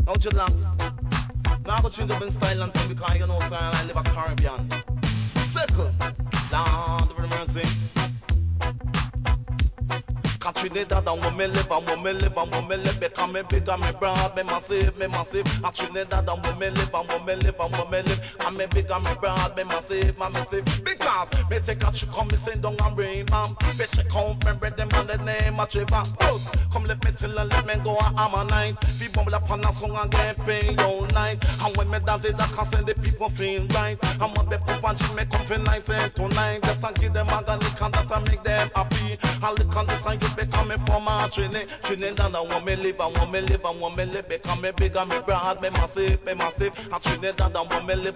Now chillax. Now I go change up in style and thing because you know style I live a Caribbean. Circle. Lord of mercy. Trinidad and woman live and woman live and woman live. Become me big and me broad, me massive, me massive. Trinidad and woman live and woman live and woman live. And me big and me broad, me massive, me massive. Because me take a chick come me sing down and bring bam. Me check out me bread them on the name of Trevor. Come let me tell and let me go a hammer night. Be bubble up on a song and get paid all night. And when me dance it, I can send the people feel right. I'm on the pop and she make come feel nice and tonight. Just and give them a lick and that make them happy. I lick on this and you becoming for my Trinidad and want me live and want me live and want me live. Become me big and me broad, me massive, me massive. And Trinidad and want me live.